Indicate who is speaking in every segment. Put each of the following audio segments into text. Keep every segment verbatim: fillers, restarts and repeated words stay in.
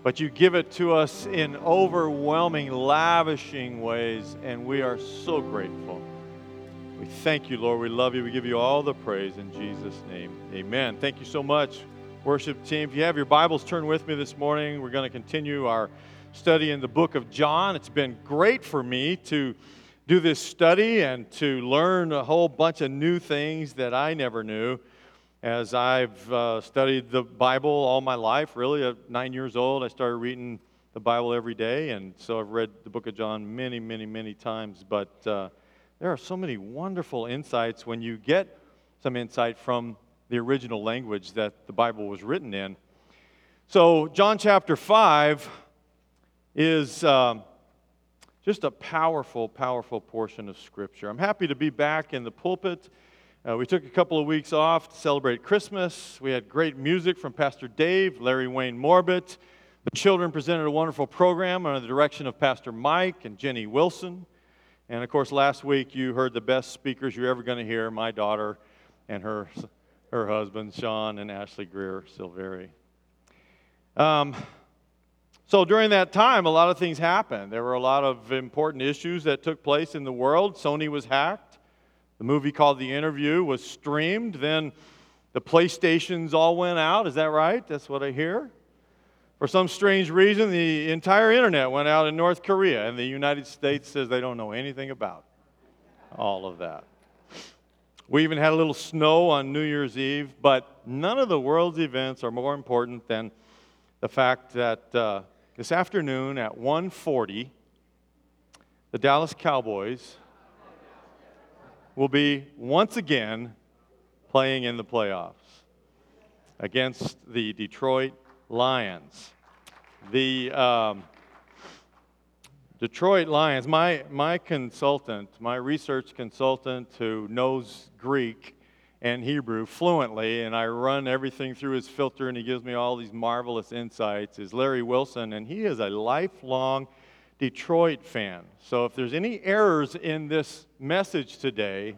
Speaker 1: but you give it to us in overwhelming, lavishing ways, and we are so grateful. We thank you, Lord. We love you. We give you all the praise in Jesus' name. Amen. Thank you so much, worship team. If you have your Bibles, turn with me this morning. We're going to continue our study in the book of John. It's been great for me to do this study and to learn a whole bunch of new things that I never knew. As I've uh, studied the Bible all my life, really, at nine years old, I started reading the Bible every day, and so I've read the book of John many, many, many times. But uh, there are so many wonderful insights when you get some insight from the original language that the Bible was written in. So John chapter five is um, just a powerful, powerful portion of Scripture. I'm happy to be back in the pulpit. Uh, we took a couple of weeks off to celebrate Christmas. We had great music from Pastor Dave, Larry Wayne Morbett. The children presented a wonderful program under the direction of Pastor Mike and Jenny Wilson. And of course, last week you heard the best speakers you're ever going to hear, my daughter and her, her husband, Sean and Ashley Greer Silveri. Um, so during that time, a lot of things happened. There were a lot of important issues that took place in the world. Sony was hacked. The movie called The Interview was streamed. Then the PlayStations all went out. Is that right? That's what I hear. For some strange reason, the entire internet went out in North Korea, and the United States says they don't know anything about all of that. We even had a little snow on New Year's Eve, but none of the world's events are more important than the fact that uh, this afternoon at one forty, the Dallas Cowboys will be once again playing in the playoffs against the Detroit Lions. The um, Detroit Lions, my, my consultant, my research consultant who knows Greek and Hebrew fluently, and I run everything through his filter and he gives me all these marvelous insights, is Larry Wilson, and he is a lifelong Detroit fan. So if there's any errors in this message today,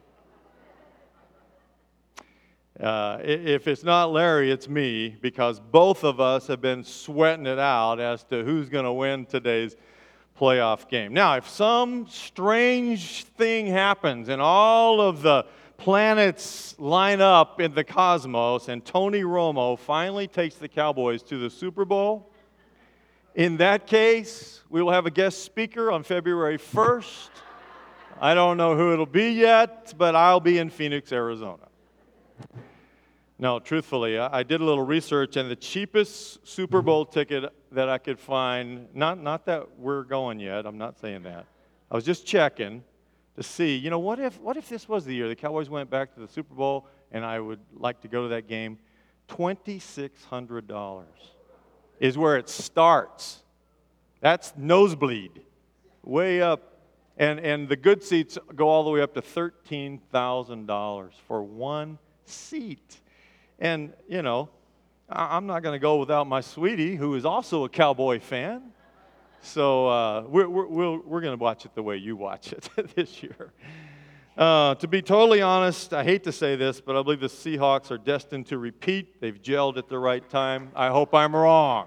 Speaker 1: uh, if it's not Larry, it's me, because both of us have been sweating it out as to who's going to win today's playoff game. Now, if some strange thing happens and all of the planets line up in the cosmos and Tony Romo finally takes the Cowboys to the Super Bowl, in that case, we will have a guest speaker on February first. I don't know who it'll be yet, but I'll be in Phoenix, Arizona. No, truthfully, I did a little research, and the cheapest Super Bowl ticket that I could find, not, not that we're going yet, I'm not saying that. I was just checking to see, you know, what if, what if this was the year the Cowboys went back to the Super Bowl and I would like to go to that game? two thousand six hundred dollars. Is where it starts. That's nosebleed, way up. And, and the good seats go all the way up to thirteen thousand dollars for one seat. And, you know, I'm not going to go without my sweetie, who is also a Cowboy fan. So uh, we're, we're, we're, we're going to watch it the way you watch it this year. Uh, to be totally honest, I hate to say this, but I believe the Seahawks are destined to repeat. They've gelled at the right time. I hope I'm wrong.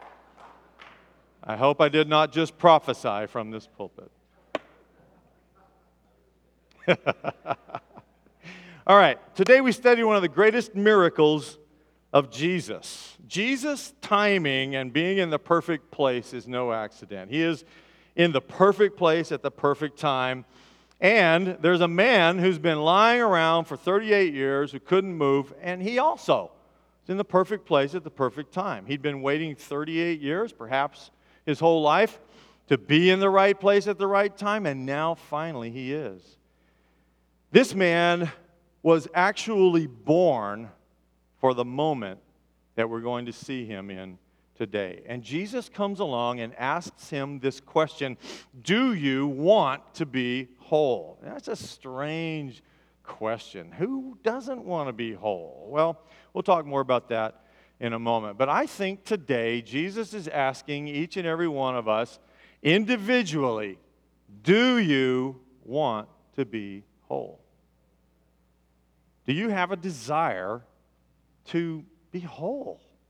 Speaker 1: I hope I did not just prophesy from this pulpit. All right, today we study one of the greatest miracles of Jesus. Jesus' timing and being in the perfect place is no accident. He is in the perfect place at the perfect time. And there's a man who's been lying around for thirty-eight years who couldn't move, and he also is in the perfect place at the perfect time. He'd been waiting thirty-eight years, perhaps his whole life, to be in the right place at the right time, and now finally he is. This man was actually born for the moment that we're going to see him in today. And Jesus comes along and asks him this question, do you want to be whole? That's a strange question. Who doesn't want to be whole? Well, we'll talk more about that in a moment. But I think today Jesus is asking each and every one of us individually, do you want to be whole? Do you have a desire to be whole?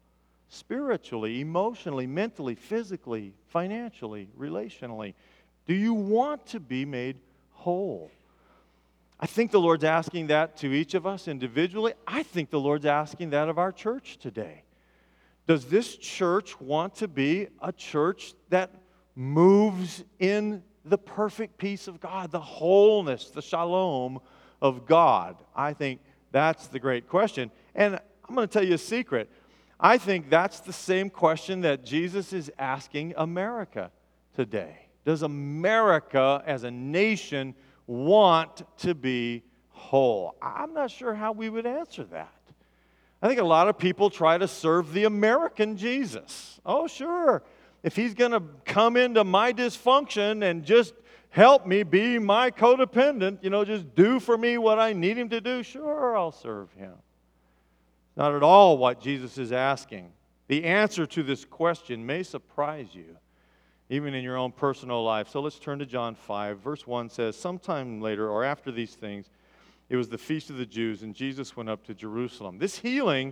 Speaker 1: spiritually, emotionally, mentally, physically, financially, relationally? Do you want to be made whole? I think the Lord's asking that to each of us individually. I think the Lord's asking that of our church today. Does this church want to be a church that moves in the perfect peace of God, the wholeness, the shalom of God? I think that's the great question. And I'm going to tell you a secret. I think that's the same question that Jesus is asking America today. Does America as a nation want to be whole? I'm not sure how we would answer that. I think a lot of people try to serve the American Jesus. Oh, sure. If he's going to come into my dysfunction and just help me be my codependent, you know, just do for me what I need him to do, sure, I'll serve him. Not at all what Jesus is asking. The answer to this question may surprise you, even in your own personal life. So let's turn to John five. Verse one says, sometime later, or after these things, it was the feast of the Jews, and Jesus went up to Jerusalem. This healing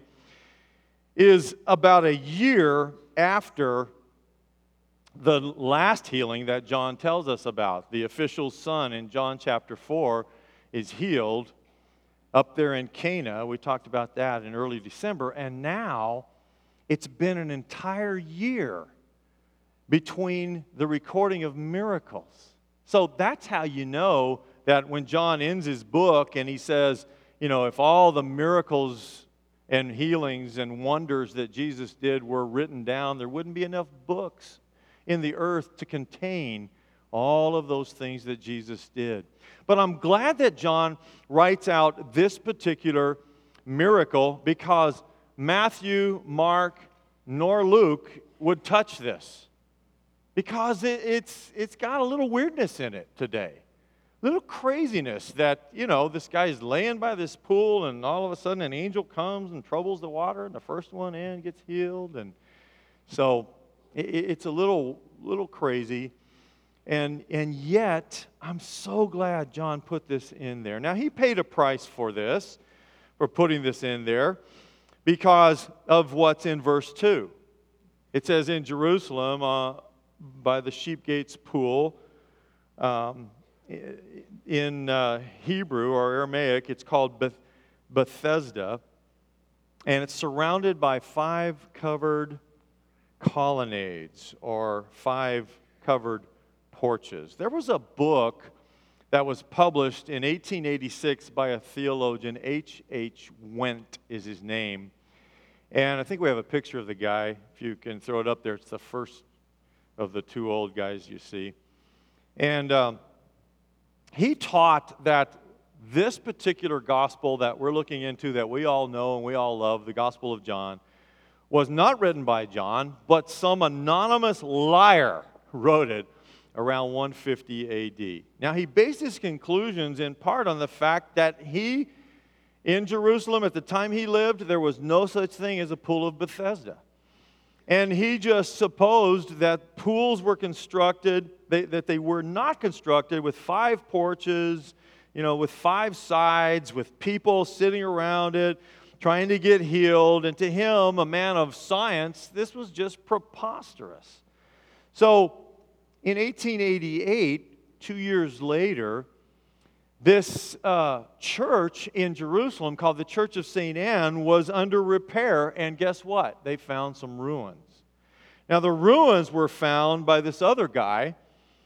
Speaker 1: is about a year after the last healing that John tells us about. The official son in John chapter four is healed up there in Cana. We talked about that in early December. And now it's been an entire year between the recording of miracles. So that's how you know that when John ends his book and he says, you know, if all the miracles and healings and wonders that Jesus did were written down, there wouldn't be enough books in the earth to contain all of those things that Jesus did. But I'm glad that John writes out this particular miracle because Matthew, Mark, nor Luke would touch this. Because it, it's, it's got a little weirdness in it today. A little craziness that, you know, this guy's laying by this pool and all of a sudden an angel comes and troubles the water and the first one in gets healed. And so it, it's a little, little crazy. And, and yet, I'm so glad John put this in there. Now, he paid a price for this, for putting this in there, because of what's in verse two. It says, in Jerusalem, uh, by the sheep gates pool, um, in uh, Hebrew or Aramaic, it's called Beth- Bethesda, and it's surrounded by five covered colonnades, or five covered porches. There was a book that was published in eighteen eighty-six by a theologian, H H Wendt is his name. And I think we have a picture of the guy. If you can throw it up there, it's the first of the two old guys you see. And um, he taught that this particular gospel that we're looking into, that we all know and we all love, the Gospel of John, was not written by John, but some anonymous liar wrote it around one fifty A D. Now, he based his conclusions in part on the fact that he, in Jerusalem, at the time he lived, there was no such thing as a pool of Bethesda. And he just supposed that pools were constructed, they, that they were not constructed with five porches, you know, with five sides, with people sitting around it, trying to get healed. And to him, a man of science, this was just preposterous. So, in eighteen eighty-eight, two years later, this uh, church in Jerusalem called the Church of Saint Anne was under repair, and guess what? They found some ruins. Now, the ruins were found by this other guy,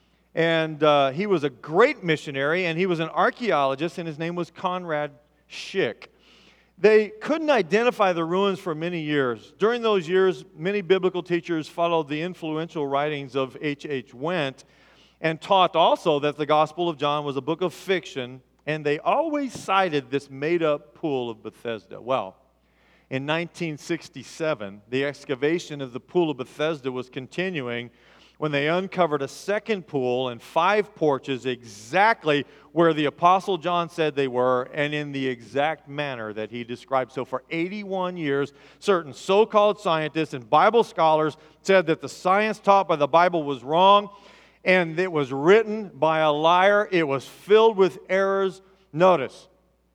Speaker 1: and uh, he was a great missionary, and he was an archaeologist, and his name was Conrad Schick. They couldn't identify the ruins for many years. During those years, many biblical teachers followed the influential writings of H H Wendt and taught also that the Gospel of John was a book of fiction, and they always cited this made-up pool of Bethesda. Well, in nineteen sixty-seven, the excavation of the pool of Bethesda was continuing when they uncovered a second pool and five porches exactly where the Apostle John said they were and in the exact manner that he described. So for eighty-one years, certain so-called scientists and Bible scholars said that the science taught by the Bible was wrong, and it was written by a liar. It was filled with errors. Notice,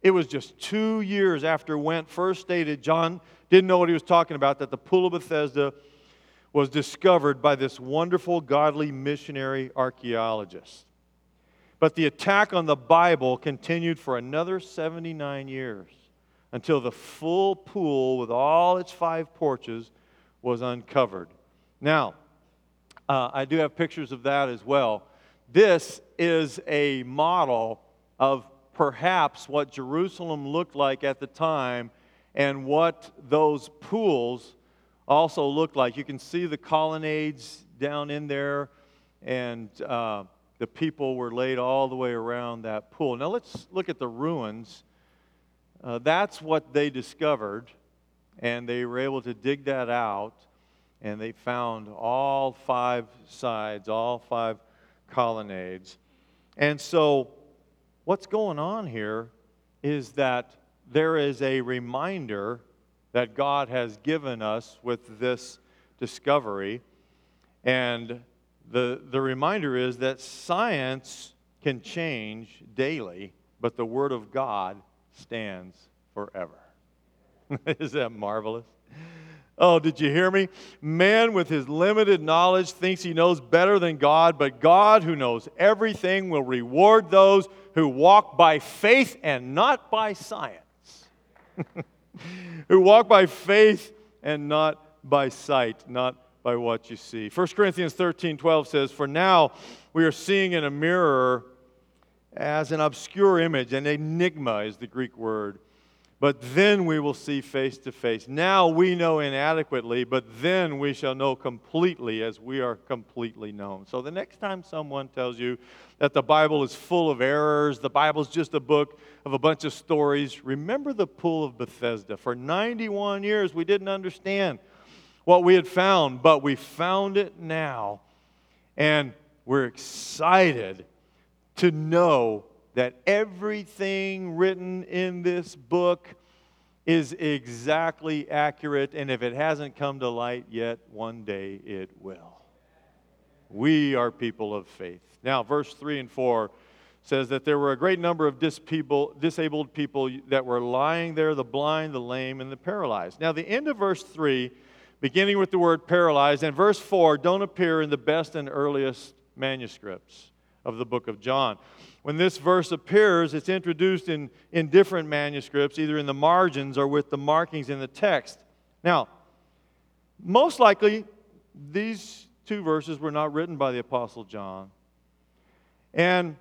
Speaker 1: it was just two years after Wendt first stated John didn't know what he was talking about, that the Pool of Bethesda was discovered by this wonderful, godly missionary archaeologist. But the attack on the Bible continued for another seventy-nine years until the full pool with all its five porches was uncovered. Now, uh, I do have pictures of that as well. This is a model of perhaps what Jerusalem looked like at the time and what those pools also looked like. You can see the colonnades down in there, and uh, the people were laid all the way around that pool. Now let's look at the ruins. Uh, that's what they discovered, and they were able to dig that out, and they found all five sides, all five colonnades. And so what's going on here is that there is a reminder that God has given us with this discovery. And the, the reminder is that science can change daily, but the Word of God stands forever. Is that marvelous? Oh, did you hear me? Man with his limited knowledge thinks he knows better than God, but God, who knows everything, will reward those who walk by faith and not by science. Who walk by faith and not by sight, not by what you see. First Corinthians thirteen twelve says, "For now we are seeing in a mirror as an obscure image," an enigma is the Greek word, "but then we will see face to face. Now we know inadequately, but then we shall know completely as we are completely known." So the next time someone tells you that the Bible is full of errors, the Bible's just a book of a bunch of stories, remember the Pool of Bethesda. For ninety-one years we didn't understand what we had found, but we found it now. And we're excited to know that everything written in this book is exactly accurate, and if it hasn't come to light yet, one day it will. We are people of faith. Now, verse three and four says that there were a great number of dis people, disabled people that were lying there, the blind, the lame, and the paralyzed. Now, the end of verse three, beginning with the word paralyzed, and verse four don't appear in the best and earliest manuscripts of the book of John. When this verse appears, it's introduced in, in different manuscripts, either in the margins or with the markings in the text. Now, most likely, these two verses were not written by the Apostle John. And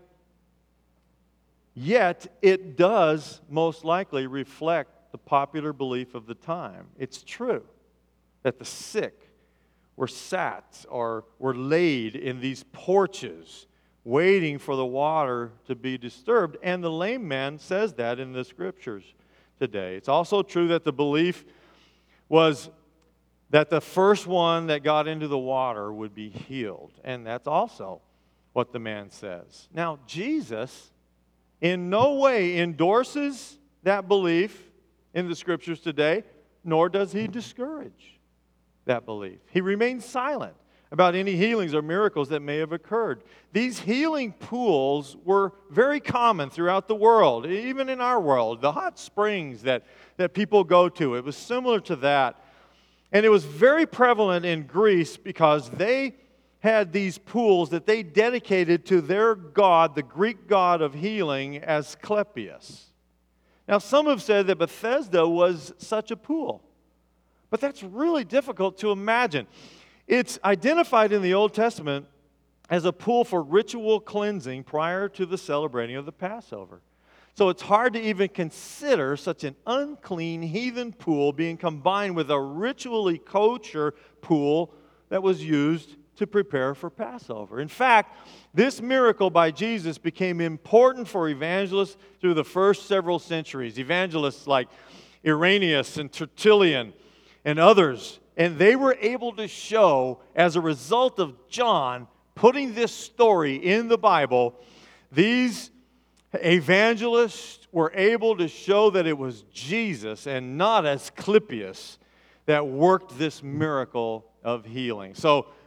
Speaker 1: yet, it does most likely reflect the popular belief of the time. It's true that the sick were sat or were laid in these porches, waiting for the water to be disturbed. And the lame man says that in the scriptures today. It's also true that the belief was that the first one that got into the water would be healed. And that's also what the man says. Now, Jesus in no way endorses that belief in the scriptures today, nor does he discourage that belief. He remains silent about any healings or miracles that may have occurred. These healing pools were very common throughout the world, even in our world. The hot springs that, that people go to, it was similar to that. And it was very prevalent in Greece because they had these pools that they dedicated to their god, the Greek god of healing, Asclepius. Now, some have said that Bethesda was such a pool, but that's really difficult to imagine. It's identified in the Old Testament as a pool for ritual cleansing prior to the celebrating of the Passover. So it's hard to even consider such an unclean heathen pool being combined with a ritually kosher pool that was used to prepare for Passover. In fact, this miracle by Jesus became important for evangelists through the first several centuries. Evangelists like Irenaeus and Tertullian and others. And they were able to show, as a result of John putting this story in the Bible, these evangelists were able to show that it was Jesus and not Asclepius that worked this miracle of healing. So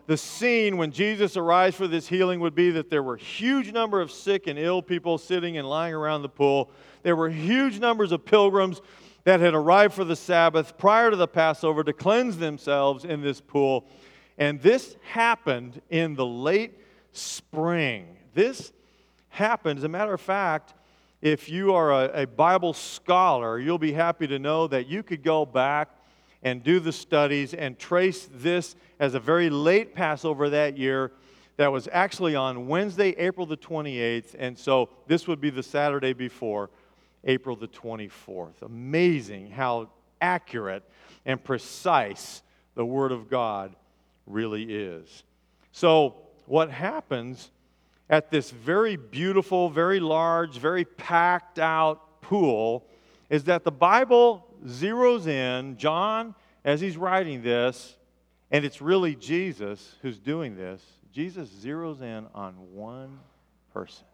Speaker 1: the scene when Jesus arrives for this healing would be that there were a huge number of sick and ill people sitting and lying around the pool. There were huge numbers of pilgrims that had arrived for the Sabbath prior to the Passover to cleanse themselves in this pool. And this happened in the late spring. This happened, as a matter of fact, if you are a, a Bible scholar, you'll be happy to know that you could go back and do the studies and trace this as a very late Passover that year that was actually on Wednesday, April the twenty-eighth, and so this would be the Saturday before, April the twenty-fourth. Amazing how accurate and precise the Word of God really is. So what happens at this very beautiful, very large, very packed out pool is that the Bible zeroes in, John, as he's writing this, and it's really Jesus who's doing this, Jesus zeroes in on one person.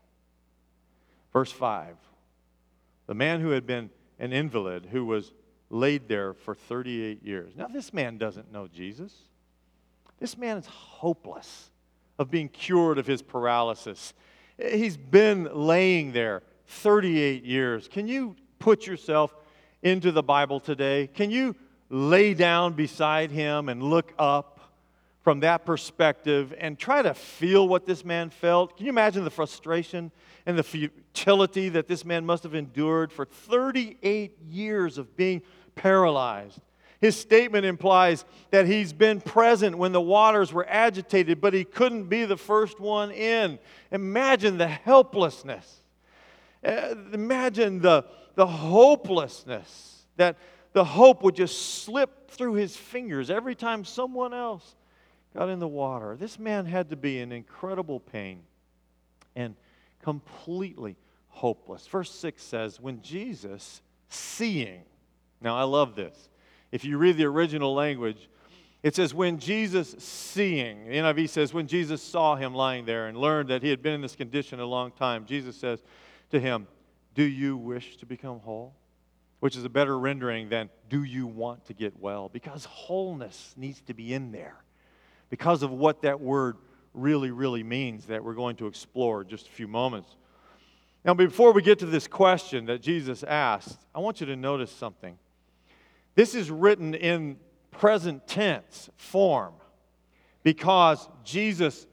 Speaker 1: Verse five, the man who had been an invalid, who was laid there for thirty-eight years. Now, this man doesn't know Jesus. This man is hopeless of being cured of his paralysis. He's been laying there thirty-eight years. Can you put yourself into the Bible today? Can you lay down beside him and look up from that perspective and try to feel what this man felt? Can you imagine the frustration and the futility that this man must have endured for thirty-eight years of being paralyzed? His statement implies that he's been present when the waters were agitated, but he couldn't be the first one in. Imagine the helplessness. Uh, imagine the, the hopelessness, that the hope would just slip through his fingers every time someone else got in the water. This man had to be in incredible pain and completely hopeless. Verse six says, when Jesus, seeing, now I love this. If you read the original language, it says, when Jesus seeing, the N I V says, when Jesus saw him lying there and learned that he had been in this condition a long time, Jesus says to him, do you wish to become whole? Which is a better rendering than, do you want to get well? Because wholeness needs to be in there. Because of what that word really, really means that we're going to explore in just a few moments. Now, before we get to this question that Jesus asked, I want you to notice something. This is written in present tense form because Jesus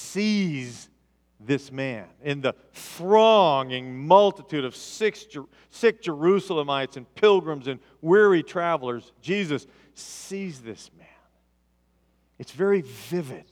Speaker 1: sees this man. In the thronging multitude of sick, sick Jerusalemites and pilgrims and weary travelers, Jesus sees this man. It's very vivid.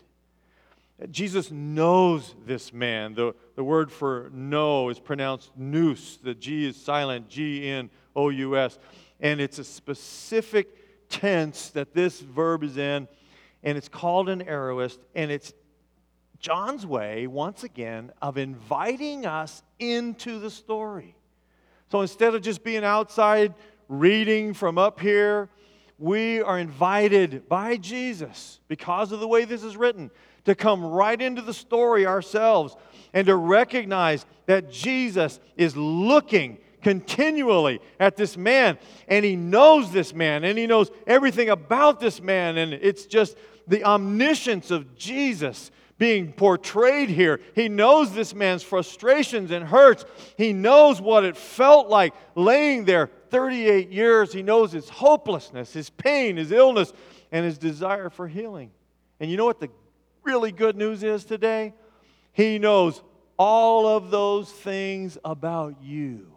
Speaker 1: Jesus knows this man. The, the word for know is pronounced nous. The G is silent, G N O U S. And it's a specific tense that this verb is in, and it's called an aorist, and it's John's way, once again, of inviting us into the story. So instead of just being outside reading from up here, we are invited by Jesus, because of the way this is written, to come right into the story ourselves and to recognize that Jesus is looking continually at this man, and he knows this man, and he knows everything about this man, and it's just the omniscience of Jesus being portrayed here. He knows this man's frustrations and hurts. He knows what it felt like laying there thirty-eight years. He knows his hopelessness, his pain, his illness, and his desire for healing. And you know what the really good news is today? He knows all of those things about you.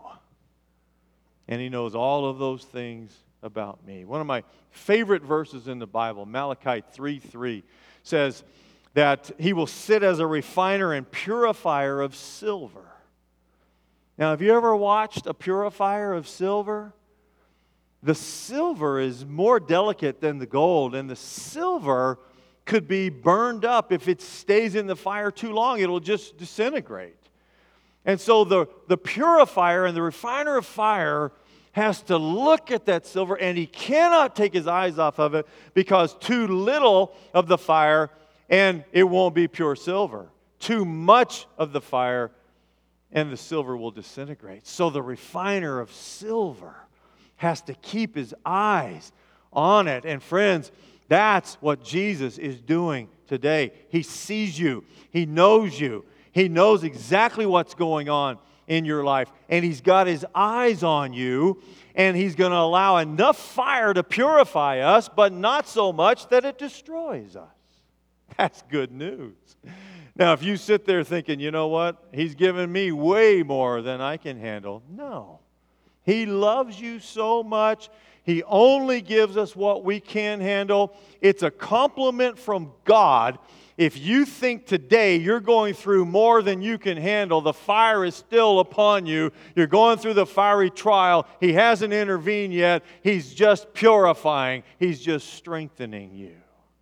Speaker 1: And he knows all of those things about me. One of my favorite verses in the Bible, Malachi three three, says that he will sit as a refiner and purifier of silver. Now, have you ever watched a purifier of silver? The silver is more delicate than the gold, and the silver could be burned up if it stays in the fire too long. It'll just disintegrate. And so the, the purifier and the refiner of fire has to look at that silver, and he cannot take his eyes off of it because too little of the fire and it won't be pure silver. Too much of the fire and the silver will disintegrate. So the refiner of silver has to keep his eyes on it. And friends, That's what Jesus is doing today. He sees you. He knows you. He knows exactly what's going on in your life. And He's got His eyes on you. And He's going to allow enough fire to purify us, but not so much that it destroys us. That's good news. Now, if you sit there thinking, you know what? He's given me way more than I can handle. No. He loves you so much. He only gives us what we can handle. It's a compliment from God. If you think today you're going through more than you can handle, the fire is still upon you. You're going through the fiery trial. He hasn't intervened yet. He's just purifying. He's just strengthening you.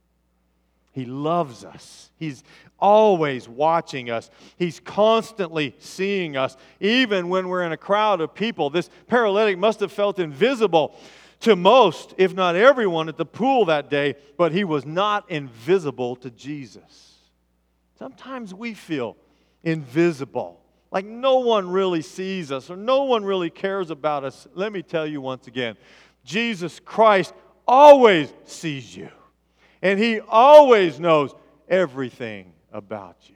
Speaker 1: He loves us. He's always watching us. He's constantly seeing us. Even when we're in a crowd of people, this paralytic must have felt invisible to most, if not everyone, at the pool that day, but he was not invisible to Jesus. Sometimes we feel invisible, like no one really sees us or no one really cares about us. Let me tell you once again, Jesus Christ always sees you, and He always knows everything about you.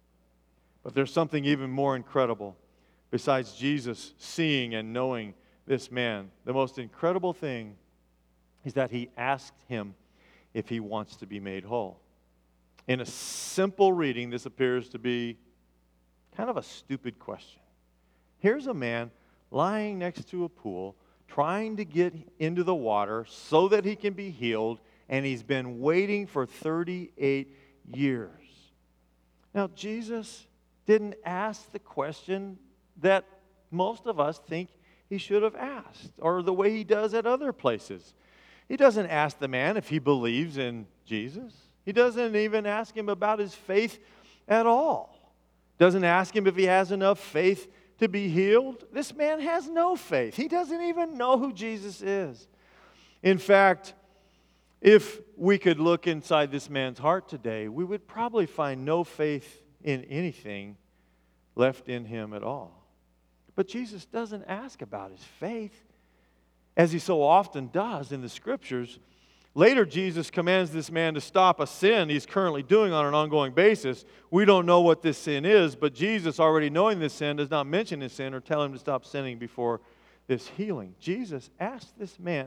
Speaker 1: But there's something even more incredible besides Jesus seeing and knowing this man. The most incredible thing is that He asked him if he wants to be made whole. In a simple reading, this appears to be kind of a stupid question. Here's a man lying next to a pool, trying to get into the water so that he can be healed, and he's been waiting for thirty-eight years. Now, Jesus didn't ask the question that most of us think He should have asked, or the way He does at other places. He doesn't ask the man if he believes in Jesus. He doesn't even ask him about his faith at all. Doesn't ask him if he has enough faith to be healed. This man has no faith. He doesn't even know who Jesus is. In fact, if we could look inside this man's heart today, we would probably find no faith in anything left in him at all. But Jesus doesn't ask about his faith, as He so often does in the Scriptures. Later, Jesus commands this man to stop a sin he's currently doing on an ongoing basis. We don't know what this sin is, but Jesus, already knowing this sin, does not mention his sin or tell him to stop sinning before this healing. Jesus asked this man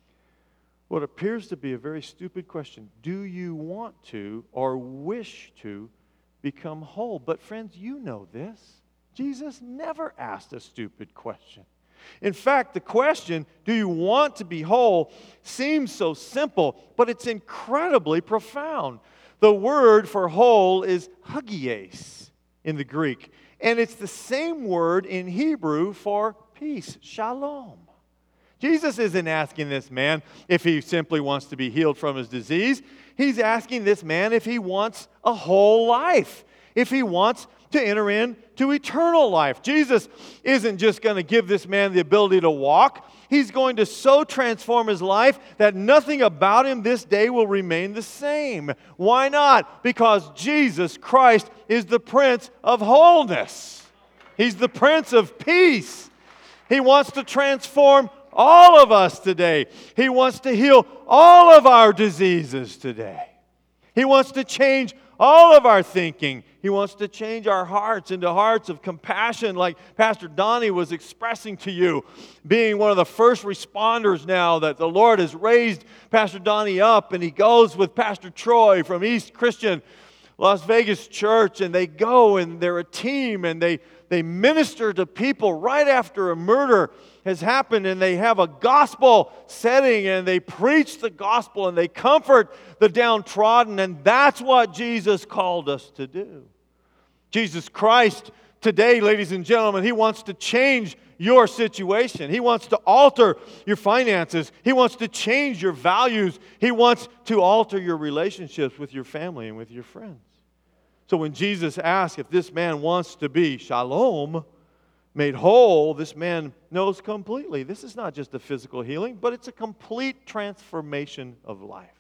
Speaker 1: what appears to be a very stupid question. Do you want to or wish to become whole? But friends, you know this. Jesus never asked a stupid question. In fact, the question, do you want to be whole, seems so simple, but it's incredibly profound. The word for whole is hagios in the Greek, and it's the same word in Hebrew for peace, shalom. Jesus isn't asking this man if he simply wants to be healed from his disease. He's asking this man if he wants a whole life, if he wants to enter into eternal life. Jesus isn't just going to give this man the ability to walk. He's going to so transform his life that nothing about him this day will remain the same. Why not? Because Jesus Christ is the Prince of wholeness. He's the Prince of peace. He wants to transform all of us today. He wants to heal all of our diseases today. He wants to change all of our thinking. He wants to change our hearts into hearts of compassion, like Pastor Donnie was expressing to you, being one of the first responders now that the Lord has raised Pastor Donnie up, and he goes with Pastor Troy from East Christian Las Vegas Church, and they go and they're a team, and they, they minister to people right after a murder has happened, and they have a gospel setting, and they preach the gospel, and they comfort the downtrodden, and that's what Jesus called us to do. Jesus Christ today, ladies and gentlemen, He wants to change your situation. He wants to alter your finances. He wants to change your values. He wants to alter your relationships with your family and with your friends. So when Jesus asks if this man wants to be shalom, made whole, this man knows completely. This is not just a physical healing, but it's a complete transformation of life.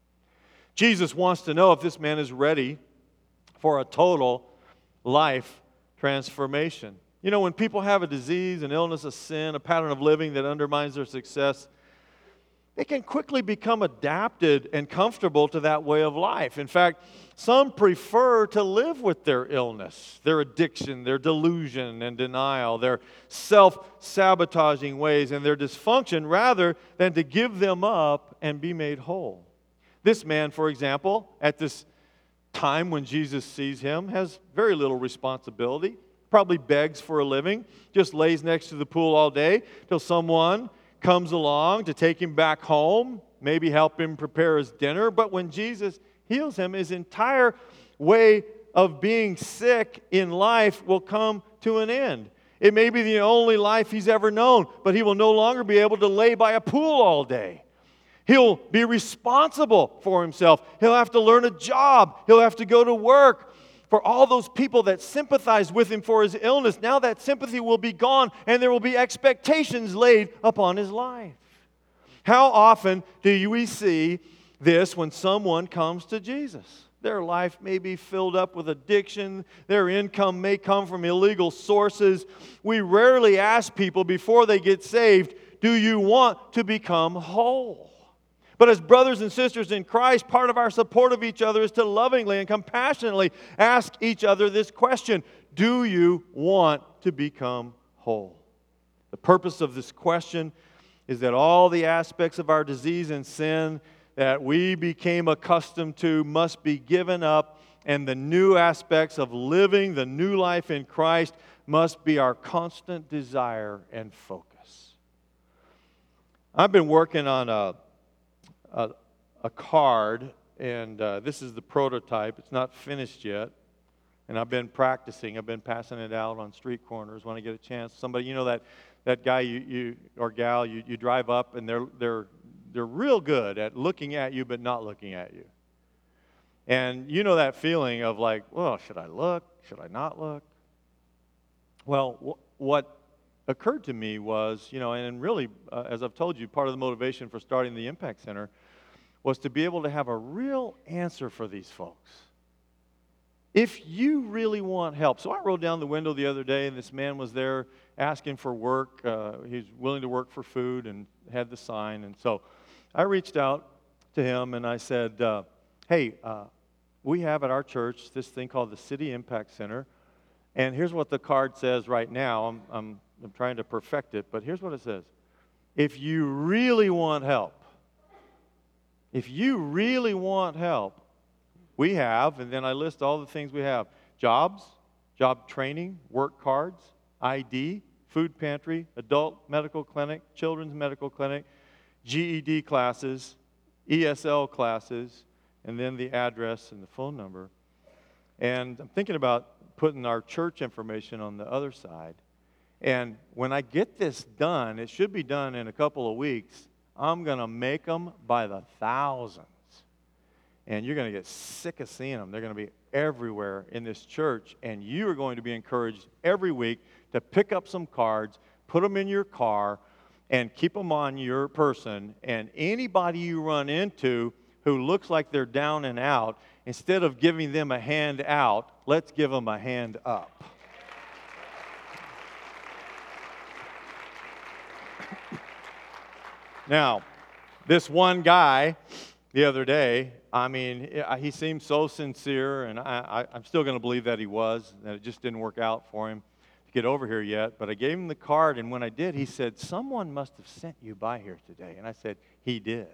Speaker 1: Jesus wants to know if this man is ready for a total life transformation. You know, when people have a disease, an illness, a sin, a pattern of living that undermines their success, they can quickly become adapted and comfortable to that way of life. In fact, some prefer to live with their illness, their addiction, their delusion and denial, their self-sabotaging ways, and their dysfunction rather than to give them up and be made whole. This man, for example, at this time when Jesus sees him, has very little responsibility, probably begs for a living, just lays next to the pool all day till someone comes along to take him back home, maybe help him prepare his dinner. But when Jesus heals him, his entire way of being sick in life will come to an end. It may be the only life he's ever known, but he will no longer be able to lay by a pool all day. He'll be responsible for himself. He'll have to learn a job. He'll have to go to work. For all those people that sympathize with him for his illness, now that sympathy will be gone and there will be expectations laid upon his life. How often do we see this when someone comes to Jesus? Their life may be filled up with addiction. Their income may come from illegal sources. We rarely ask people before they get saved, do you want to become whole? But as brothers and sisters in Christ, part of our support of each other is to lovingly and compassionately ask each other this question: do you want to become whole? The purpose of this question is that all the aspects of our disease and sin that we became accustomed to must be given up, and the new aspects of living the new life in Christ must be our constant desire and focus. I've been working on a A, a card, and uh, this is the prototype. It's not finished yet, and I've been practicing. I've been passing it out on street corners when I get a chance. Somebody, you know that that guy you, you or gal you, you drive up, and they're they're they're real good at looking at you but not looking at you. And you know that feeling of like, well, should I look? Should I not look? Well, wh- what occurred to me was, you know, and really, uh, as I've told you, part of the motivation for starting the Impact Center was to be able to have a real answer for these folks. If you really want help. So I rolled down the window the other day, and this man was there asking for work. Uh, he's willing to work for food and had the sign. And so I reached out to him, and I said, uh, hey, uh, we have at our church this thing called the City Impact Center. And here's what the card says right now. I'm, I'm, I'm trying to perfect it, but here's what it says. If you really want help, if you really want help, we have, and then I list all the things we have: jobs, job training, work cards, I D, food pantry, adult medical clinic, children's medical clinic, G E D classes, E S L classes, and then the address and the phone number. And I'm thinking about putting our church information on the other side. And when I get this done, it should be done in a couple of weeks, I'm going to make them by the thousands. And you're going to get sick of seeing them. They're going to be everywhere in this church. And you are going to be encouraged every week to pick up some cards, put them in your car, and keep them on your person. And anybody you run into who looks like they're down and out, instead of giving them a hand out, let's give them a hand up. Now, this one guy the other day, I mean, he seemed so sincere, and I, I, I'm still going to believe that he was, that it just didn't work out for him to get over here yet. But I gave him the card, and when I did, he said, someone must have sent you by here today. And I said, he did.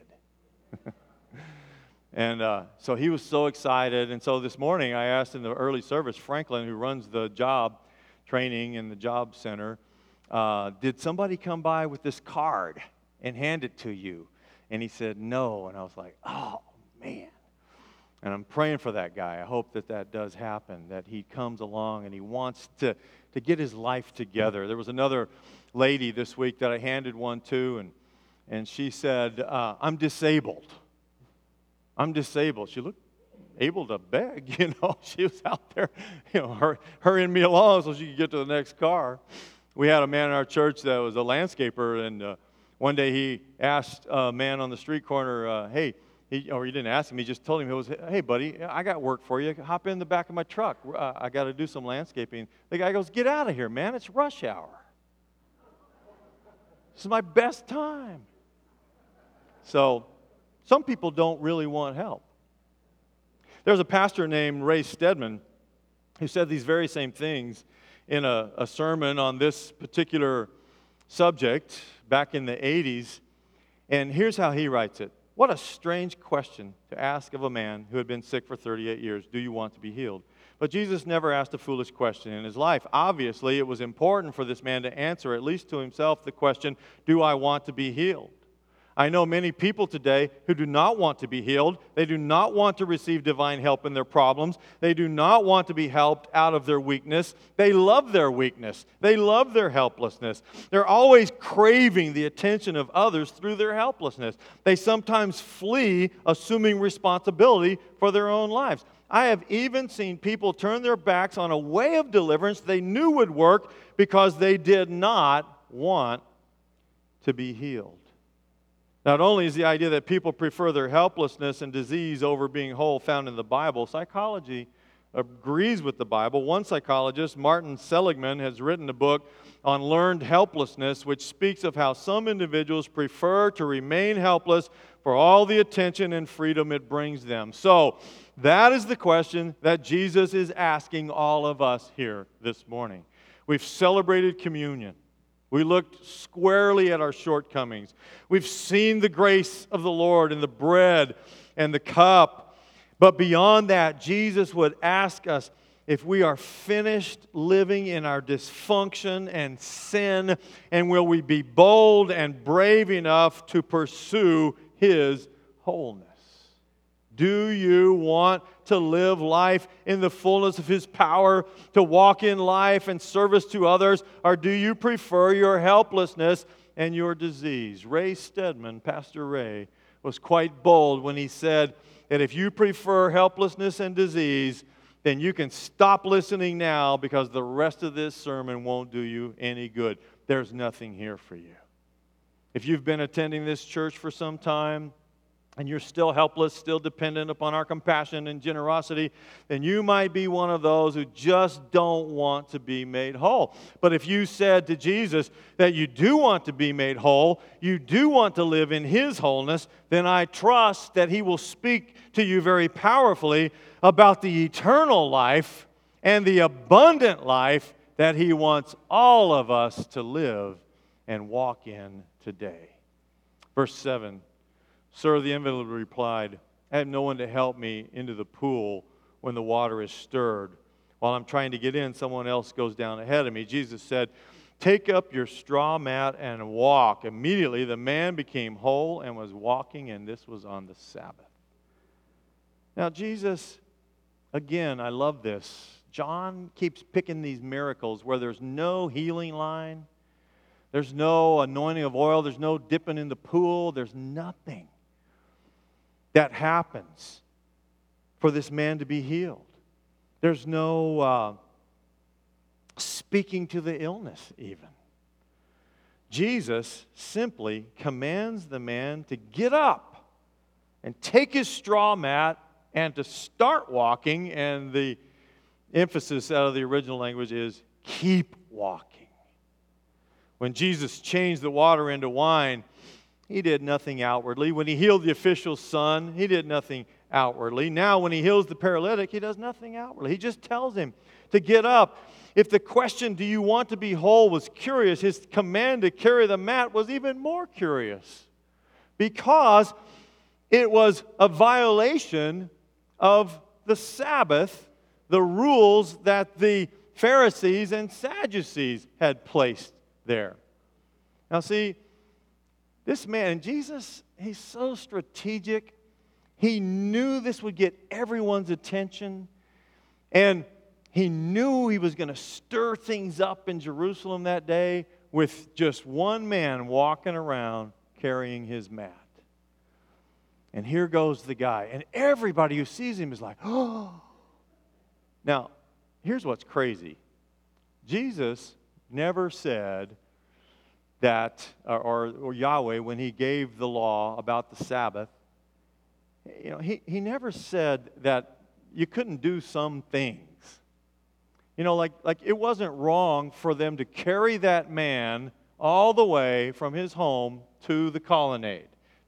Speaker 1: And uh, so he was so excited. And so this morning, I asked in the early service, Franklin, who runs the job training in the job center, uh, did somebody come by with this card and hand it to you? And he said, no. And I was like, oh, man. And I'm praying for that guy. I hope that that does happen, that he comes along and he wants to, to get his life together. There was another lady this week that I handed one to, and, and she said, uh, I'm disabled. I'm disabled. She looked able to beg, you know. She was out there, you know, hur- hurrying me along so she could get to the next car. We had a man in our church that was a landscaper, and uh, one day he asked a man on the street corner, uh, hey, he, or he didn't ask him, he just told him, it was, hey, buddy, I got work for you. Hop in the back of my truck. Uh, I got to do some landscaping. The guy goes, get out of here, man. It's rush hour. This is my best time. So some people don't really want help. There's a pastor named Ray Stedman who said these very same things in a, a sermon on this particular subject back in the eighties. And here's how he writes it. What a strange question to ask of a man who had been sick for thirty-eight years. Do you want to be healed? But Jesus never asked a foolish question in his life. Obviously, it was important for this man to answer, at least to himself, the question, do I want to be healed? I know many people today who do not want to be healed. They do not want to receive divine help in their problems. They do not want to be helped out of their weakness. They love their weakness. They love their helplessness. They're always craving the attention of others through their helplessness. They sometimes flee assuming responsibility for their own lives. I have even seen people turn their backs on a way of deliverance they knew would work because they did not want to be healed. Not only is the idea that people prefer their helplessness and disease over being whole found in the Bible, psychology agrees with the Bible. One psychologist, Martin Seligman, has written a book on learned helplessness, which speaks of how some individuals prefer to remain helpless for all the attention and freedom it brings them. So, that is the question that Jesus is asking all of us here this morning. We've celebrated communion. We looked squarely at our shortcomings. We've seen the grace of the Lord in the bread and the cup. But beyond that, Jesus would ask us if we are finished living in our dysfunction and sin, and will we be bold and brave enough to pursue His wholeness? Do you want to live life in the fullness of His power, to walk in life and service to others, or do you prefer your helplessness and your disease? Ray Stedman, Pastor Ray, was quite bold when he said that if you prefer helplessness and disease, then you can stop listening now because the rest of this sermon won't do you any good. There's nothing here for you. If you've been attending this church for some time, and you're still helpless, still dependent upon our compassion and generosity, then you might be one of those who just don't want to be made whole. But if you said to Jesus that you do want to be made whole, you do want to live in His wholeness, then I trust that He will speak to you very powerfully about the eternal life and the abundant life that He wants all of us to live and walk in today. Verse seven. Sir, the invalid replied, I have no one to help me into the pool when the water is stirred. While I'm trying to get in, someone else goes down ahead of me. Jesus said, take up your straw mat and walk. Immediately the man became whole and was walking, and this was on the Sabbath. Now Jesus, again, I love this. John keeps picking these miracles where there's no healing line. There's no anointing of oil. There's no dipping in the pool. There's nothing that happens for this man to be healed. There's no uh, speaking to the illness even. Jesus simply commands the man to get up and take his straw mat and to start walking, and the emphasis out of the original language is keep walking. When Jesus changed the water into wine, He did nothing outwardly. When He healed the official's son, He did nothing outwardly. Now, when He heals the paralytic, He does nothing outwardly. He just tells him to get up. If the question, do you want to be whole, was curious, His command to carry the mat was even more curious, because it was a violation of the Sabbath, the rules that the Pharisees and Sadducees had placed there. Now see, this man, Jesus, he's so strategic. He knew this would get everyone's attention, and he knew he was going to stir things up in Jerusalem that day with just one man walking around carrying his mat. And here goes the guy, and everybody who sees him is like, oh. Now, here's what's crazy. Jesus never said that, or, or Yahweh, when He gave the law about the Sabbath, you know, he, he never said that you couldn't do some things. You know, like, like it wasn't wrong for them to carry that man all the way from his home to the colonnade.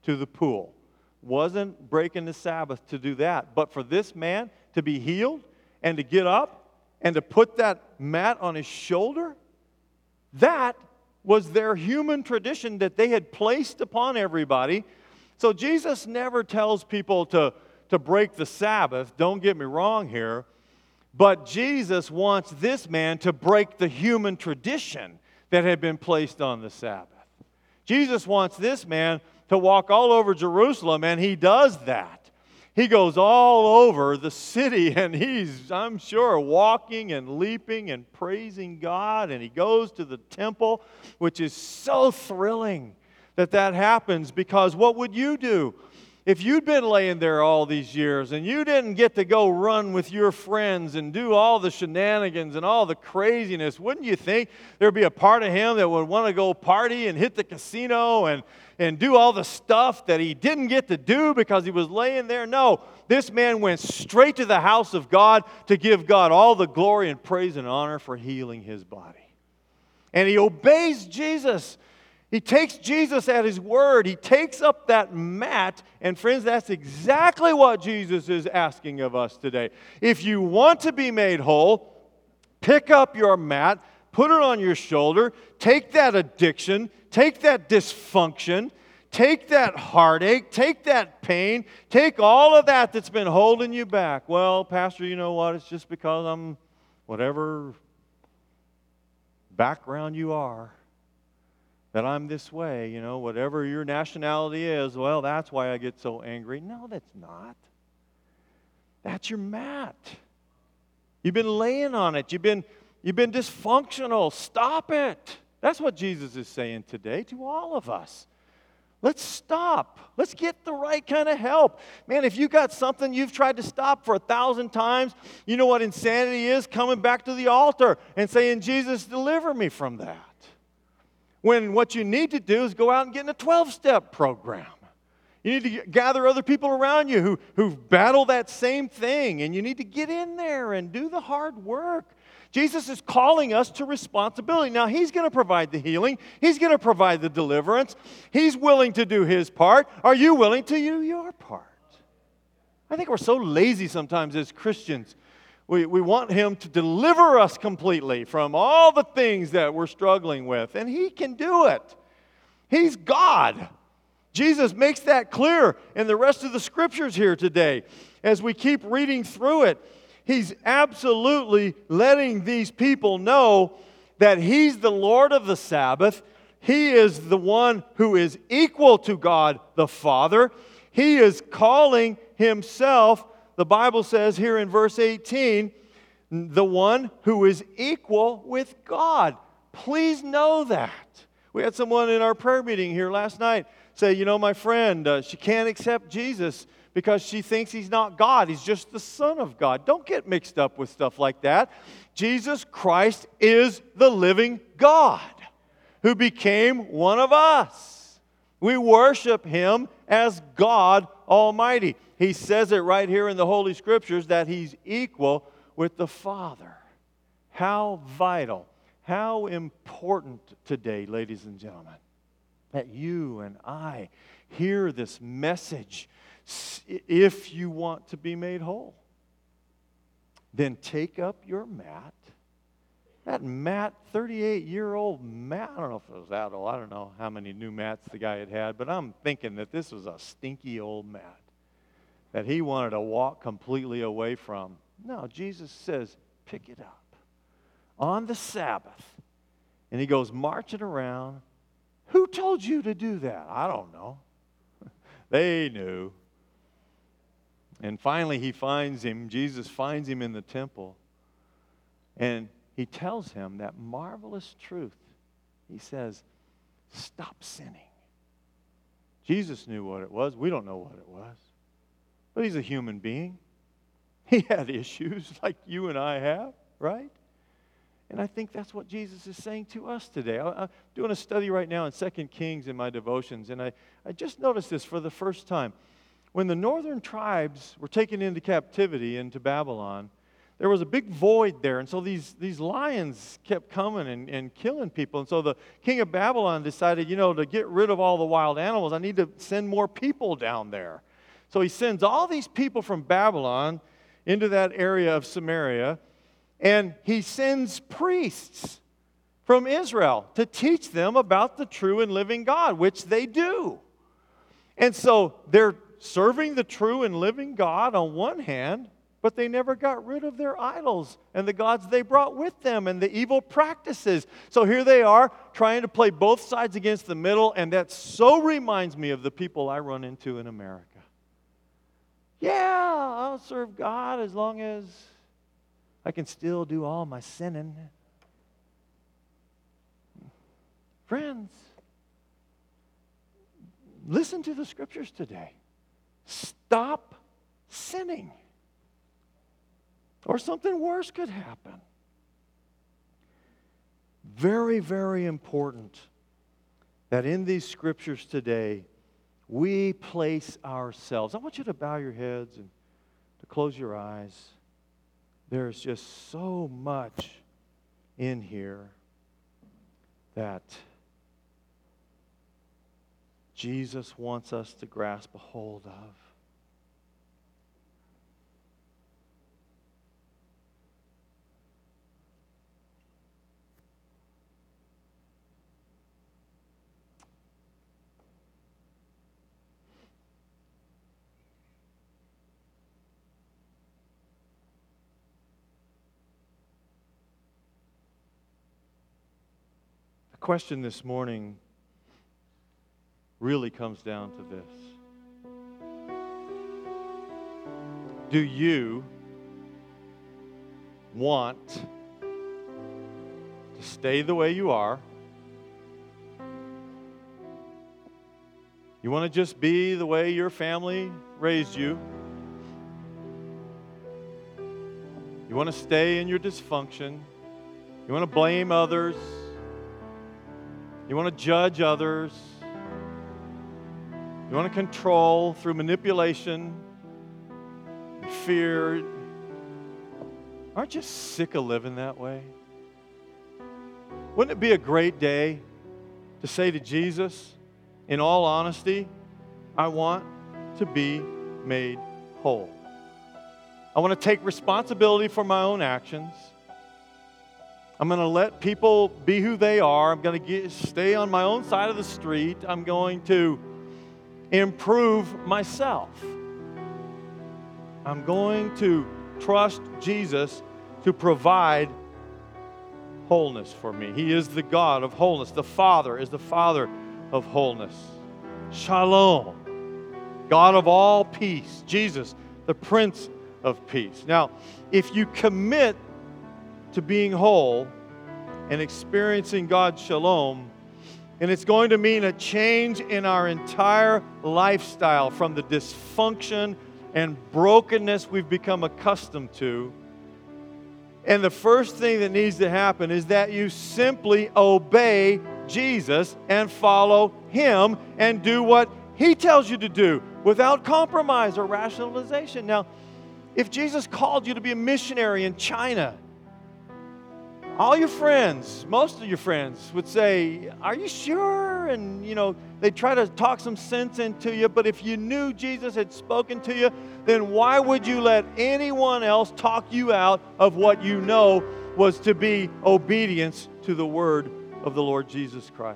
Speaker 1: to the pool. Wasn't breaking the Sabbath to do that. But for this man to be healed and to get up and to put that mat on his shoulder, that was their human tradition that they had placed upon everybody. So Jesus never tells people to, to break the Sabbath. Don't get me wrong here. But Jesus wants this man to break the human tradition that had been placed on the Sabbath. Jesus wants this man to walk all over Jerusalem, and he does that. He goes all over the city, and he's, I'm sure, walking and leaping and praising God, and he goes to the temple, which is so thrilling that that happens, because what would you do if you'd been laying there all these years and you didn't get to go run with your friends and do all the shenanigans and all the craziness? Wouldn't you think there'd be a part of him that would want to go party and hit the casino and, and do all the stuff that he didn't get to do because he was laying there? No, this man went straight to the house of God to give God all the glory and praise and honor for healing his body. And he obeys Jesus. He takes Jesus at his word. He takes up that mat. And friends, that's exactly what Jesus is asking of us today. If you want to be made whole, pick up your mat, put it on your shoulder, take that addiction, take that dysfunction, take that heartache, take that pain, take all of that that's been holding you back. Well, Pastor, you know what? It's just because I'm whatever background you are, that I'm this way, you know, whatever your nationality is, well, that's why I get so angry. No, that's not. That's your mat. You've been laying on it. You've been, you've been dysfunctional. Stop it. That's what Jesus is saying today to all of us. Let's stop. Let's get the right kind of help. Man, if you got something you've tried to stop for a thousand times, you know what insanity is? Coming back to the altar and saying, Jesus, deliver me from that. When what you need to do is go out and get in a twelve-step program. You need to gather other people around you who, who battle that same thing, and you need to get in there and do the hard work. Jesus is calling us to responsibility. Now, He's going to provide the healing. He's going to provide the deliverance. He's willing to do His part. Are you willing to do your part? I think we're so lazy sometimes as Christians. We, we want Him to deliver us completely from all the things that we're struggling with, and He can do it. He's God. Jesus makes that clear in the rest of the Scriptures here today. As we keep reading through it, He's absolutely letting these people know that He's the Lord of the Sabbath. He is the one who is equal to God the Father. He is calling Himself, the Bible says here in verse eighteen, the one who is equal with God. Please know that. We had someone in our prayer meeting here last night say, you know, my friend, uh, she can't accept Jesus because she thinks He's not God. He's just the Son of God. Don't get mixed up with stuff like that. Jesus Christ is the living God who became one of us. We worship Him as God Almighty. He says it right here in the Holy Scriptures that He's equal with the Father. How vital, how important today, ladies and gentlemen, that you and I hear this message. If you want to be made whole, then take up your mat. That mat, thirty-eight-year-old mat, I don't know if it was that old. I don't know how many new mats the guy had had, but I'm thinking that this was a stinky old mat that he wanted to walk completely away from. No, Jesus says, pick it up on the Sabbath. And He goes marching around. Who told you to do that? I don't know. They knew. And finally He finds him. Jesus finds him in the temple. And He tells him that marvelous truth. He says, stop sinning. Jesus knew what it was. We don't know what it was. But He's a human being. He had issues like you and I have, right? And I think that's what Jesus is saying to us today. I'm doing a study right now in Second Kings in my devotions, and I, I just noticed this for the first time. When the northern tribes were taken into captivity into Babylon, there was a big void there. And so these, these lions kept coming and, and killing people. And so the king of Babylon decided, you know, to get rid of all the wild animals, I need to send more people down there. So he sends all these people from Babylon into that area of Samaria, and he sends priests from Israel to teach them about the true and living God, which they do. And so they're serving the true and living God on one hand, but they never got rid of their idols and the gods they brought with them and the evil practices. So here they are trying to play both sides against the middle, and that so reminds me of the people I run into in America. Yeah, I'll serve God as long as I can still do all my sinning. Friends, listen to the scriptures today. Stop sinning, or something worse could happen. Very, very important that in these scriptures today, we place ourselves. I want you to bow your heads and to close your eyes. There's just so much in here that Jesus wants us to grasp a hold of. The question this morning really comes down to this. Do you want to stay the way you are? You want to just be the way your family raised you? You want to stay in your dysfunction? You want to blame others? You want to judge others? You want to control through manipulation, fear? Aren't you sick of living that way? Wouldn't it be a great day to say to Jesus, in all honesty, I want to be made whole. I want to take responsibility for my own actions. I'm going to let people be who they are. I'm going to get, stay on my own side of the street. I'm going to improve myself. I'm going to trust Jesus to provide wholeness for me. He is the God of wholeness. The Father is the Father of wholeness. Shalom, God of all peace. Jesus, the Prince of Peace. Now, if you commit to being whole and experiencing God's shalom, and it's going to mean a change in our entire lifestyle from the dysfunction and brokenness we've become accustomed to. And the first thing that needs to happen is that you simply obey Jesus and follow Him and do what He tells you to do without compromise or rationalization. Now, if Jesus called you to be a missionary in China, all your friends, most of your friends would say, are you sure? And, you know, they try to talk some sense into you. But if you knew Jesus had spoken to you, then why would you let anyone else talk you out of what you know was to be obedience to the word of the Lord Jesus Christ?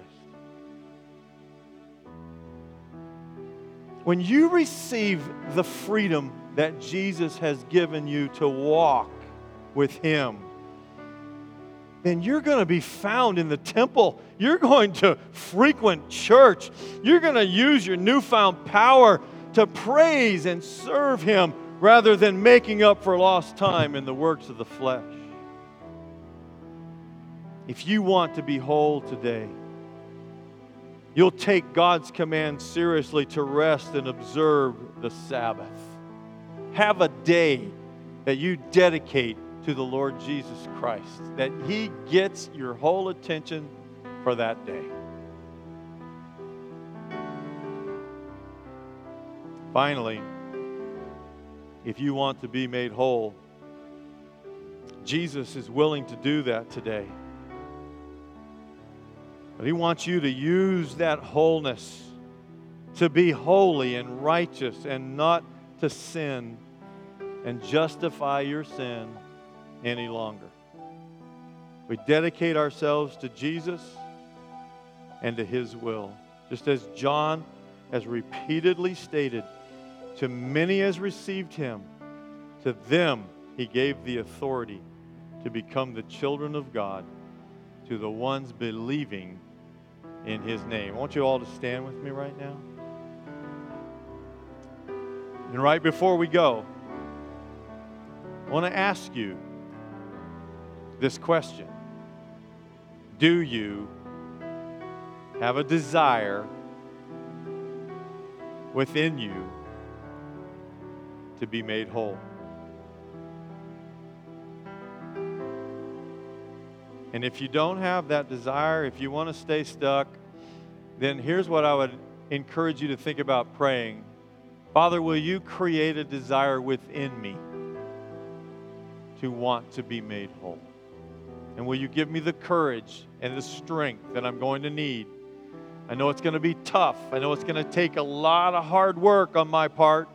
Speaker 1: When you receive the freedom that Jesus has given you to walk with Him, then you're going to be found in the temple. You're going to frequent church. You're going to use your newfound power to praise and serve Him rather than making up for lost time in the works of the flesh. If you want to be whole today, you'll take God's command seriously to rest and observe the Sabbath. Have a day that you dedicate to the Lord Jesus Christ, that He gets your whole attention for that day. Finally, if you want to be made whole, Jesus is willing to do that today. But He wants you to use that wholeness to be holy and righteous and not to sin and justify your sin any longer. We dedicate ourselves to Jesus and to His will. Just as John has repeatedly stated, to many as received Him, to them He gave the authority to become the children of God, to the ones believing in His name. I want you all to stand with me right now. And right before we go, I want to ask you this question. Do you have a desire within you to be made whole? And if you don't have that desire, if you want to stay stuck, then here's what I would encourage you to think about praying. Father, will you create a desire within me to want to be made whole? And will you give me the courage and the strength that I'm going to need? I know it's going to be tough. I know it's going to take a lot of hard work on my part.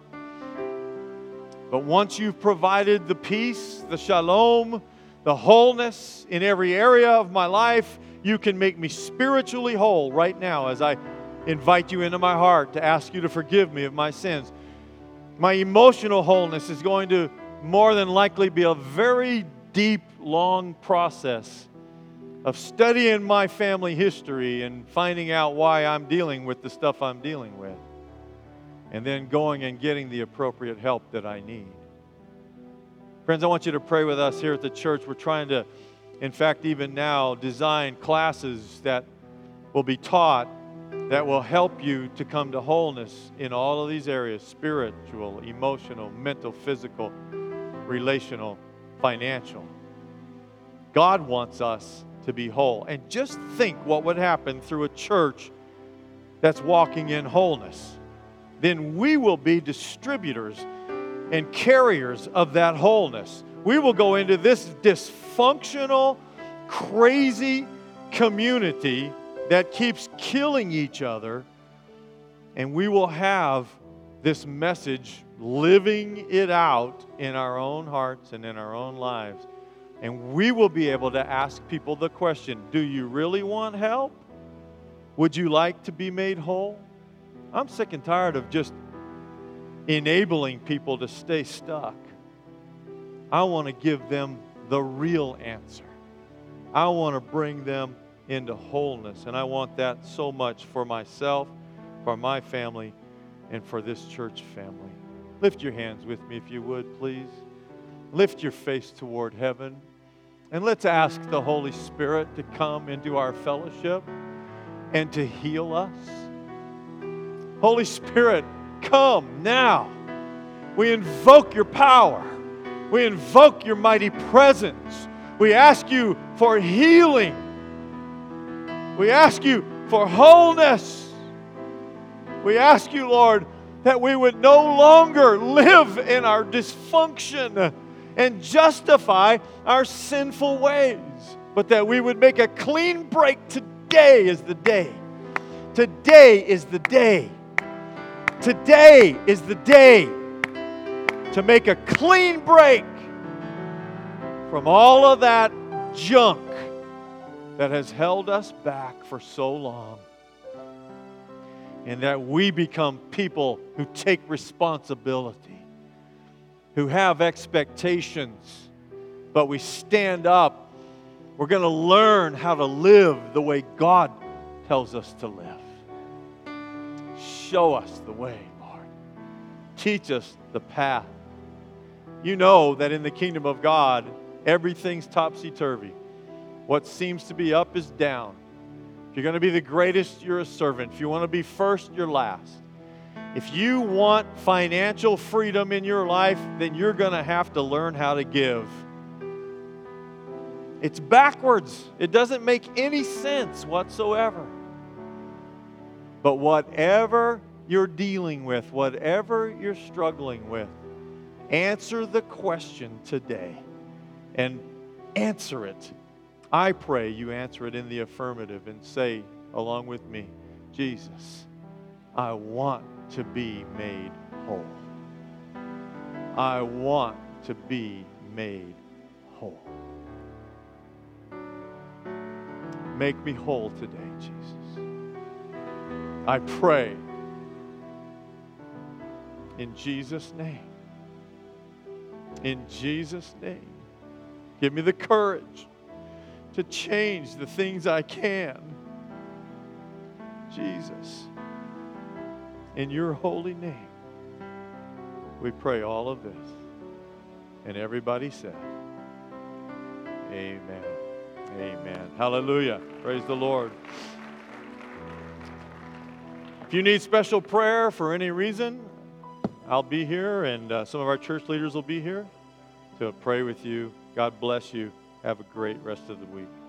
Speaker 1: But once you've provided the peace, the shalom, the wholeness in every area of my life, you can make me spiritually whole right now as I invite you into my heart to ask you to forgive me of my sins. My emotional wholeness is going to more than likely be a very deep, long process of studying my family history and finding out why I'm dealing with the stuff I'm dealing with. And then going and getting the appropriate help that I need. Friends, I want you to pray with us here at the church. We're trying to, in fact, even now, design classes that will be taught that will help you to come to wholeness in all of these areas: spiritual, emotional, mental, physical, relational, financial. God wants us to be whole. And just think what would happen through a church that's walking in wholeness. Then we will be distributors and carriers of that wholeness. We will go into this dysfunctional, crazy community that keeps killing each other, and we will have this message living it out in our own hearts and in our own lives. And we will be able to ask people the question, do you really want help? Would you like to be made whole? I'm sick and tired of just enabling people to stay stuck. I want to give them the real answer. I want to bring them into wholeness. And I want that so much for myself, for my family, and for this church family. Lift your hands with me if you would, please. Lift your face toward heaven. And let's ask the Holy Spirit to come into our fellowship and to heal us. Holy Spirit, come now. We invoke your power. We invoke your mighty presence. We ask you for healing. We ask you for wholeness. We ask you, Lord, that we would no longer live in our dysfunction and justify our sinful ways, but that we would make a clean break. Today is the day. Today is the day. Today is the day to make a clean break from all of that junk that has held us back for so long. And that we become people who take responsibility, who have expectations, but we stand up. We're going to learn how to live the way God tells us to live. Show us the way, Lord. Teach us the path. You know that in the kingdom of God, everything's topsy-turvy. What seems to be up is down. If you're going to be the greatest, you're a servant. If you want to be first, you're last. If you want financial freedom in your life, then you're going to have to learn how to give. It's backwards. It doesn't make any sense whatsoever. But whatever you're dealing with, whatever you're struggling with, answer the question today and answer it. I pray you answer it in the affirmative and say along with me, Jesus, I want to be made whole. I want to be made whole. Make me whole today, Jesus. I pray in Jesus' name. In Jesus' name. Give me the courage to change the things I can. Jesus, in your holy name, we pray all of this. And everybody said, amen. Amen. Hallelujah. Praise the Lord. If you need special prayer for any reason, I'll be here, and uh, some of our church leaders will be here to pray with you. God bless you. Have a great rest of the week.